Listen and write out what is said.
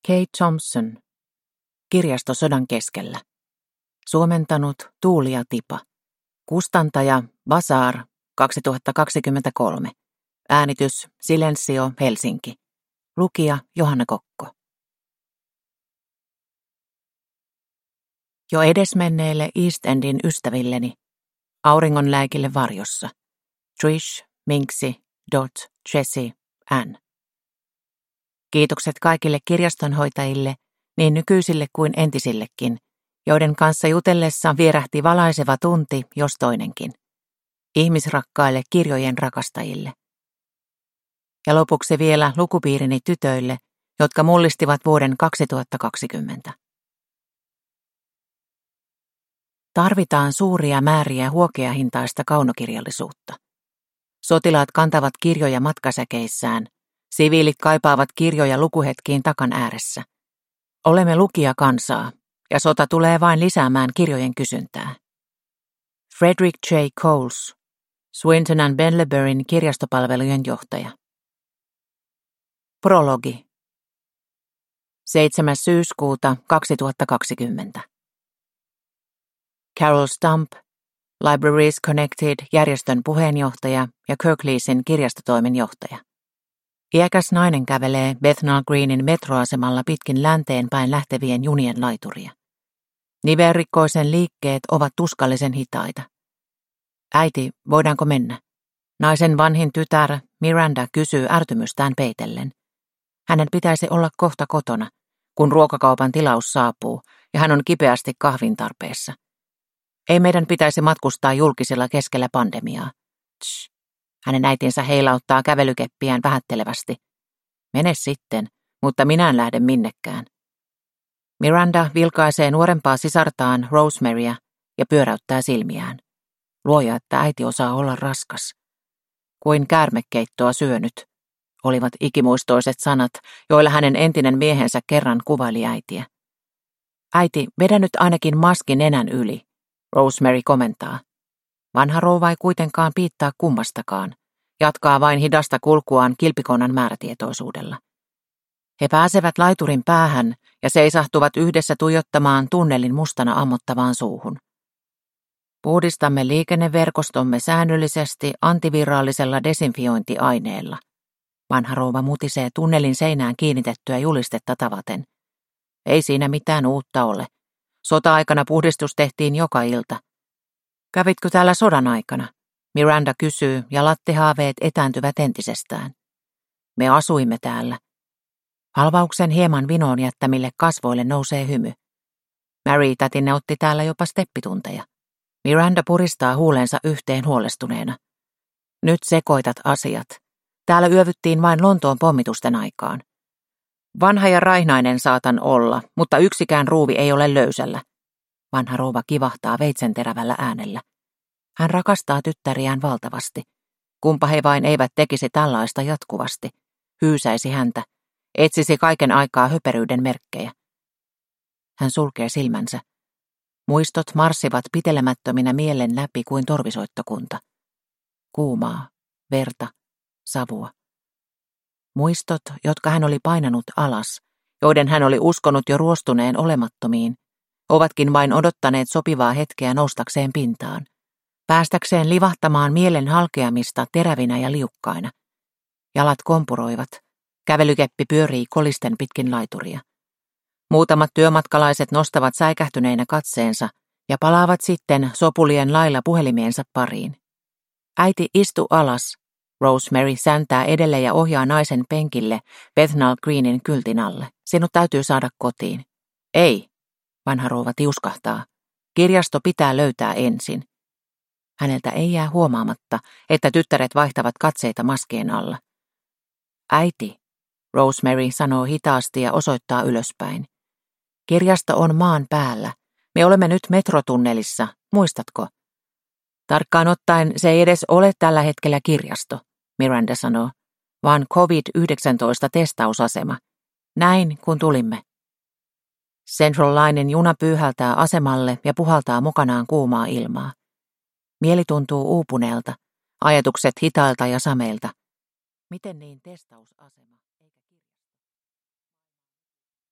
Kate Thompson. Kirjasto sodan keskellä. Suomentanut Tuulia Tipa. Kustantaja Bazaar 2023. Äänitys Silensio Helsinki. Lukija Johanna Kokko. Jo edesmenneille East Endin ystävilleni. Auringonläikille varjossa. Trish, Minksi, Dot, Jessie, Ann. Kiitokset kaikille kirjastonhoitajille, niin nykyisille kuin entisillekin, joiden kanssa jutellessa vierähti valaiseva tunti, jos toinenkin. Ihmisrakkaille kirjojen rakastajille. Ja lopuksi vielä lukupiirini tytöille, jotka mullistivat vuoden 2020. Tarvitaan suuria määriä huokeahintaista kaunokirjallisuutta. Sotilaat kantavat kirjoja matkasäkeissään, siviilit kaipaavat kirjoja lukuhetkiin takan ääressä. Olemme lukijakansaa, ja sota tulee vain lisäämään kirjojen kysyntää. Frederick J. Coles, Swinton and Benleburyn kirjastopalvelujen johtaja. Prologi. 7. syyskuuta 2020. Carol Stump, Libraries Connected järjestön puheenjohtaja ja Kirkleasin kirjastotoimen johtaja. Iäkäs nainen kävelee Bethnal Greenin metroasemalla pitkin länteen päin lähtevien junien laituria. Nivelrikkoisen liikkeet ovat tuskallisen hitaita. Äiti, voidaanko mennä? Naisen vanhin tytär Miranda kysyy ärtymystään peitellen. Hänen pitäisi olla kohta kotona, kun ruokakaupan tilaus saapuu ja hän on kipeästi kahvin tarpeessa. Ei meidän pitäisi matkustaa julkisilla keskellä pandemiaa. Tsh. Hänen äitinsä heilauttaa kävelykeppiään vähättelevästi. Mene sitten, mutta minä en lähde minnekään. Miranda vilkaisee nuorempaa sisartaan Rosemarya ja pyöräyttää silmiään. Luoja, että äiti osaa olla raskas. Kuin käärmekeittoa syönyt, olivat ikimuistoiset sanat, joilla hänen entinen miehensä kerran kuvaili äitiä. Äiti, vedä nyt ainakin maski nenän yli, Rosemary komentaa. Vanha rouva ei kuitenkaan piittaa kummastakaan, jatkaa vain hidasta kulkuaan kilpikonnan määrätietoisuudella. He pääsevät laiturin päähän ja seisahtuvat yhdessä tuijottamaan tunnelin mustana ammottavaan suuhun. Puhdistamme liikenneverkostomme säännöllisesti antiviraallisella desinfiointiaineella. Vanha rouva mutisee tunnelin seinään kiinnitettyä julistetta tavaten. Ei siinä mitään uutta ole. Sota-aikana puhdistus tehtiin joka ilta. Kävitkö täällä sodan aikana? Miranda kysyy ja lattehaaveet etääntyvät entisestään. Me asuimme täällä. Halvauksen hieman vinoon jättämille kasvoille nousee hymy. Mary tätinne otti täällä jopa steppitunteja. Miranda puristaa huulensa yhteen huolestuneena. Nyt sekoitat asiat. Täällä yövyttiin vain Lontoon pommitusten aikaan. Vanha ja raihnainen saatan olla, mutta yksikään ruuvi ei ole löysällä. Vanha rouva kivahtaa veitsenterävällä äänellä. Hän rakastaa tyttäriään valtavasti. Kumpa he vain eivät tekisi tällaista jatkuvasti. Hyysäisi häntä. Etsisi kaiken aikaa höperyyden merkkejä. Hän sulkee silmänsä. Muistot marssivat pitelemättöminä mielen läpi kuin torvisoittokunta. Kuumaa, verta, savua. Muistot, jotka hän oli painanut alas, joiden hän oli uskonut jo ruostuneen olemattomiin, ovatkin vain odottaneet sopivaa hetkeä noustakseen pintaan, päästäkseen livahtamaan mielen halkeamista terävinä ja liukkaina. Jalat kompuroivat, kävelykeppi pyörii kolisten pitkin laituria. Muutamat työmatkalaiset nostavat säikähtyneinä katseensa ja palaavat sitten sopulien lailla puhelimiensa pariin. Äiti, istu alas. Rosemary säntää edelle ja ohjaa naisen penkille Bethnal Greenin kyltin alle. Sinut täytyy saada kotiin. Ei, vanha rouva tiuskahtaa. Kirjasto pitää löytää ensin. Häneltä ei jää huomaamatta, että tyttäret vaihtavat katseita maskien alla. Äiti, Rosemary sanoo hitaasti ja osoittaa ylöspäin. Kirjasto on maan päällä. Me olemme nyt metrotunnelissa, muistatko? Tarkkaan ottaen se ei edes ole tällä hetkellä kirjasto, Miranda sanoo, vaan COVID-19-testausasema. Näin, kun tulimme. Central Linen juna pyyhältää asemalle ja puhaltaa mukanaan kuumaa ilmaa. Mieli tuntuu uupuneelta, ajatukset hitailta ja sameilta. Miten niin testausasema?